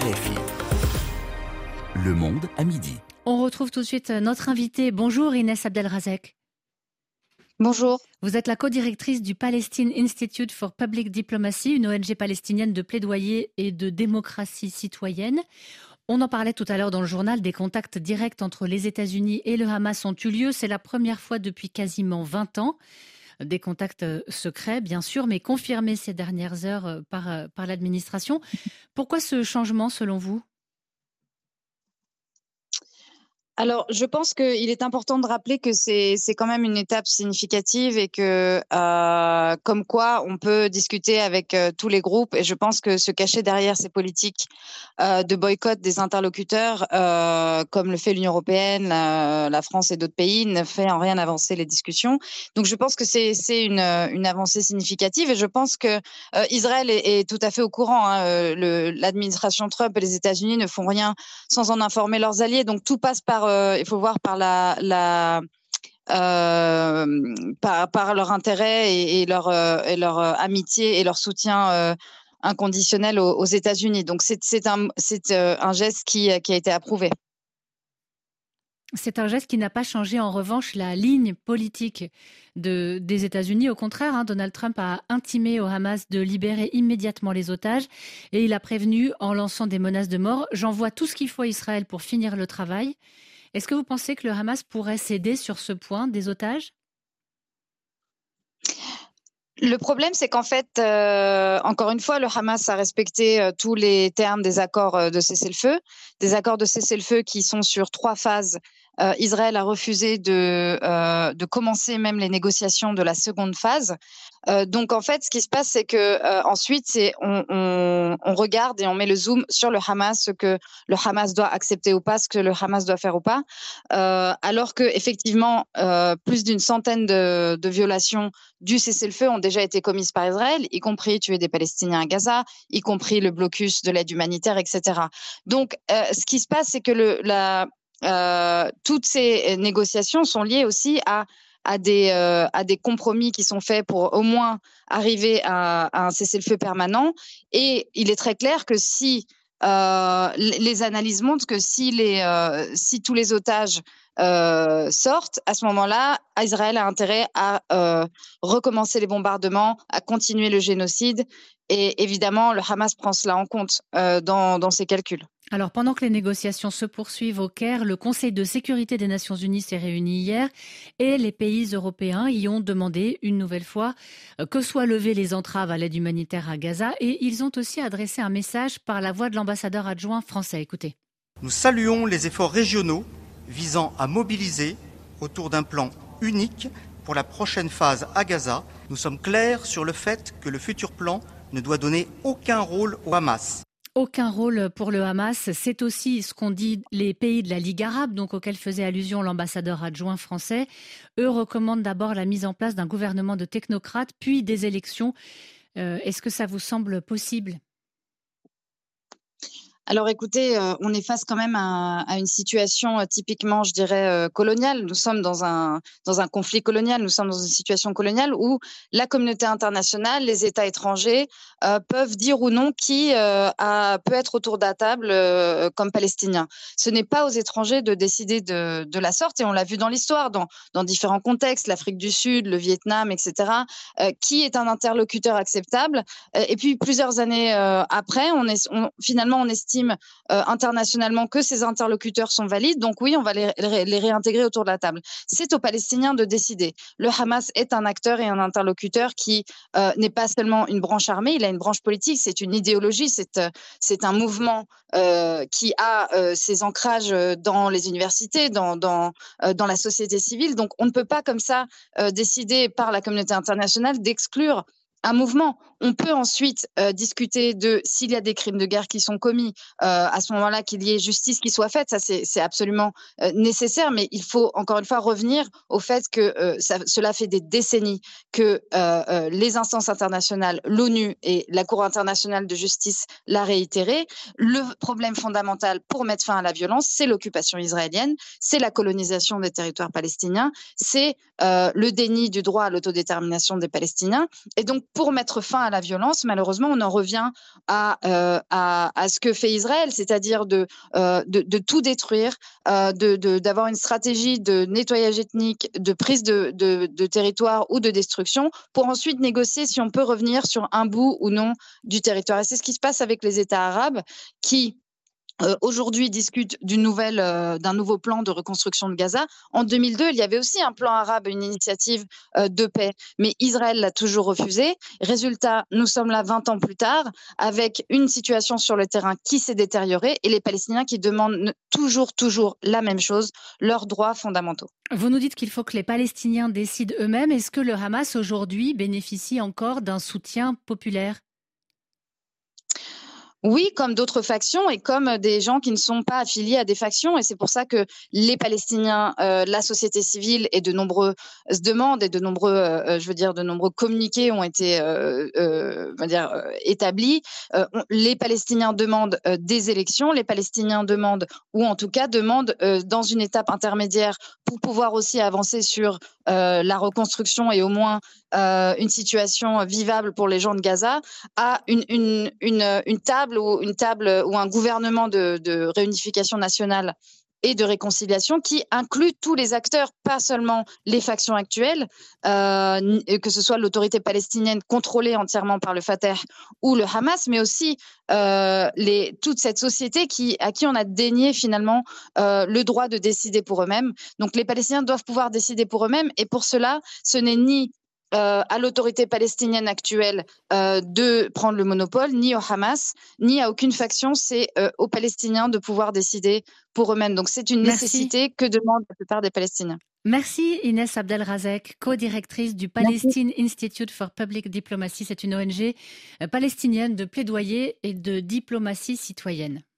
RFI. Le Monde à midi. On retrouve tout de suite notre invitée. Bonjour Inès Abdelrazek. Bonjour. Vous êtes la co-directrice du Palestine Institute for Public Diplomacy, une ONG palestinienne de plaidoyer et de démocratie citoyenne. On en parlait tout à l'heure dans le journal, des contacts directs entre les États-Unis et le Hamas ont eu lieu. C'est la première fois depuis quasiment 20 ans. Des contacts secrets, bien sûr, mais confirmés ces dernières heures par l'administration. Pourquoi ce changement, selon vous ? Alors, je pense qu'il est important de rappeler que c'est quand même une étape significative et que, comme quoi, on peut discuter avec tous les groupes. Et je pense que se cacher derrière ces politiques de boycott des interlocuteurs, comme le fait l'Union européenne, la France et d'autres pays, ne fait en rien avancer les discussions. Donc, je pense que c'est une avancée significative. Et je pense que Israël est tout à fait au courant. L'administration Trump et les États-Unis ne font rien sans en informer leurs alliés. Donc, tout passe par il faut voir par par leur intérêt et leur amitié et leur soutien inconditionnel aux États-Unis. Donc c'est un geste qui a été approuvé. C'est un geste qui n'a pas changé en revanche la ligne politique des États-Unis. Au contraire, Donald Trump a intimé au Hamas de libérer immédiatement les otages et il a prévenu en lançant des menaces de mort. J'envoie tout ce qu'il faut à Israël pour finir le travail. Est-ce que vous pensez que le Hamas pourrait céder sur ce point des otages ? Le problème, c'est qu'en fait, encore une fois, le Hamas a respecté tous les termes des accords de cessez-le-feu, des accords de cessez-le-feu qui sont sur 3 phases. Israël a refusé de commencer même les négociations de la seconde phase. Donc en fait, ce qui se passe, c'est que ensuite, on regarde et on met le zoom sur le Hamas, ce que le Hamas doit accepter ou pas, ce que le Hamas doit faire ou pas, alors que effectivement, plus d'une centaine de violations du cessez-le-feu ont déjà été commises par Israël, y compris tuer des Palestiniens à Gaza, y compris le blocus de l'aide humanitaire, etc. Donc, ce qui se passe, c'est que toutes ces négociations sont liées aussi à des compromis qui sont faits pour au moins arriver à un cessez-le-feu permanent. Et il est très clair que si les analyses montrent que si tous les otages sortent, à ce moment-là, Israël a intérêt à recommencer les bombardements, à continuer le génocide. Et évidemment, le Hamas prend cela en compte dans ses calculs. Alors, pendant que les négociations se poursuivent au Caire, le Conseil de sécurité des Nations Unies s'est réuni hier et les pays européens y ont demandé une nouvelle fois que soient levées les entraves à l'aide humanitaire à Gaza et ils ont aussi adressé un message par la voix de l'ambassadeur adjoint français. Écoutez. Nous saluons les efforts régionaux visant à mobiliser autour d'un plan unique pour la prochaine phase à Gaza. Nous sommes clairs sur le fait que le futur plan ne doit donner aucun rôle au Hamas. Aucun rôle pour le Hamas, c'est aussi ce qu'ont dit les pays de la Ligue arabe, donc auquel faisait allusion l'ambassadeur adjoint français. Eux recommandent d'abord la mise en place d'un gouvernement de technocrates, puis des élections. Est-ce que ça vous semble possible ? Alors écoutez, on est face quand même à une situation typiquement, je dirais, coloniale. Nous sommes dans un conflit colonial, nous sommes dans une situation coloniale où la communauté internationale, les États étrangers peuvent dire ou non qui peut être autour de la table comme palestinien. Ce n'est pas aux étrangers de décider de la sorte et on l'a vu dans l'histoire, dans différents contextes, l'Afrique du Sud, le Vietnam, etc. Qui est un interlocuteur acceptable et puis plusieurs années après, finalement on estime internationalement que ces interlocuteurs sont valides, donc oui, on va les réintégrer autour de la table. C'est aux Palestiniens de décider. Le Hamas est un acteur et un interlocuteur qui n'est pas seulement une branche armée, il a une branche politique, c'est une idéologie, c'est un mouvement qui a ses ancrages dans les universités, dans la société civile. Donc on ne peut pas comme ça décider par la communauté internationale d'exclure un mouvement. On peut ensuite discuter de s'il y a des crimes de guerre qui sont commis, à ce moment-là qu'il y ait justice qui soit faite, ça c'est absolument nécessaire, mais il faut encore une fois revenir au fait que cela fait des décennies que les instances internationales, l'ONU et la Cour internationale de justice l'a réitéré. Le problème fondamental pour mettre fin à la violence, c'est l'occupation israélienne, c'est la colonisation des territoires palestiniens, c'est le déni du droit à l'autodétermination des Palestiniens. Et donc, pour mettre fin à la violence, malheureusement, on en revient à ce que fait Israël, c'est-à-dire de tout détruire, d'avoir une stratégie de nettoyage ethnique, de prise de territoire ou de destruction, pour ensuite négocier si on peut revenir sur un bout ou non du territoire. Et c'est ce qui se passe avec les États arabes qui aujourd'hui discutent d'un nouveau plan de reconstruction de Gaza. En 2002, il y avait aussi un plan arabe, une initiative de paix, mais Israël l'a toujours refusé. Résultat, nous sommes là 20 ans plus tard, avec une situation sur le terrain qui s'est détériorée et les Palestiniens qui demandent toujours la même chose, leurs droits fondamentaux. Vous nous dites qu'il faut que les Palestiniens décident eux-mêmes. Est-ce que le Hamas aujourd'hui bénéficie encore d'un soutien populaire ? Oui, comme d'autres factions et comme des gens qui ne sont pas affiliés à des factions. Et c'est pour ça que les Palestiniens, la société civile et de nombreuses demandes et de nombreux communiqués ont été établis. Les Palestiniens demandent des élections, les Palestiniens demandent, ou en tout cas demandent dans une étape intermédiaire pour pouvoir aussi avancer sur la reconstruction et au moins une situation vivable pour les gens de Gaza, à une table ou un gouvernement de réunification nationale et de réconciliation qui inclut tous les acteurs, pas seulement les factions actuelles, que ce soit l'autorité palestinienne contrôlée entièrement par le Fatah ou le Hamas, mais aussi toute cette société à qui on a dénié finalement le droit de décider pour eux-mêmes. Donc les Palestiniens doivent pouvoir décider pour eux-mêmes, et pour cela, ce n'est ni à l'autorité palestinienne actuelle de prendre le monopole, ni au Hamas, ni à aucune faction. C'est aux Palestiniens de pouvoir décider pour eux-mêmes. Donc c'est une nécessité que demande la plupart des Palestiniens. Merci Inès Abdelrazek, co-directrice du Palestine Institute for Public Diplomacy. C'est une ONG palestinienne de plaidoyer et de diplomatie citoyenne.